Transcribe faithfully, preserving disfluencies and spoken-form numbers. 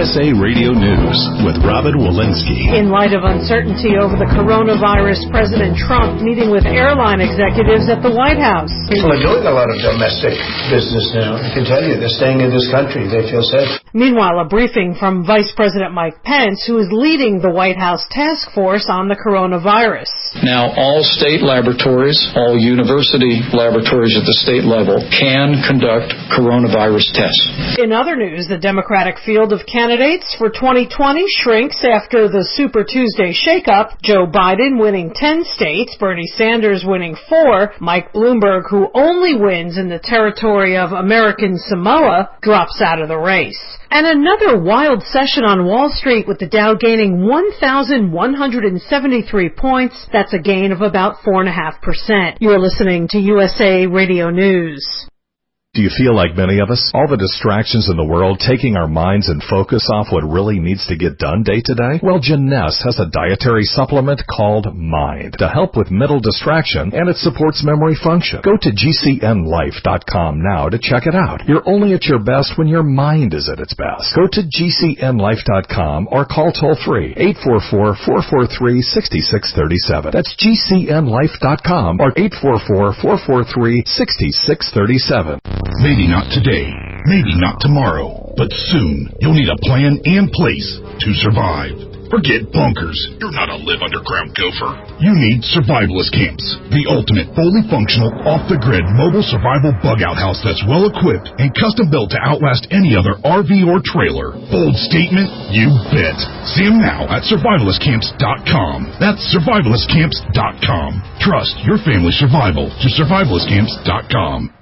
S A Radio News with Robin Walensky. In light of uncertainty over the coronavirus, President Trump meeting with airline executives at the White House. People are doing a lot of domestic business now. I can tell you, they're staying in this country. They feel safe. Meanwhile, a briefing from Vice President Mike Pence, who is leading the White House task force on the coronavirus. Now, all state laboratories, all university laboratories at the state level can conduct coronavirus tests. In other news, the Democratic field of candidates for twenty twenty shrinks after the Super Tuesday shakeup. Joe Biden winning ten states, Bernie Sanders winning four, Mike Bloomberg, who only wins in the territory of American Samoa, drops out of the race. And another wild session on Wall Street with the Dow gaining one thousand one hundred seventy-three points. That's a gain of about four point five percent. You're listening to U S A Radio News. Do you feel like many of us? All the distractions in the world taking our minds and focus off what really needs to get done day to day? Well, Jeunesse has a dietary supplement called Mind to help with mental distraction, and it supports memory function. Go to G C N life dot com now to check it out. You're only at your best when your mind is at its best. Go to G C N life dot com or call toll-free eight four four, four four three, six six three seven. That's G C N life dot com or eight four four, four four three, six six three seven. Maybe not today, maybe not tomorrow, but soon you'll need a plan and place to survive. Forget bunkers. You're not a live underground gopher. You need Survivalist Camps, the ultimate fully functional, off-the-grid mobile survival bug-out house that's well-equipped and custom-built to outlast any other R V or trailer. Bold statement? You bet. See them now at survivalist camps dot com. That's survivalist camps dot com. Trust your family's survival to survivalist camps dot com.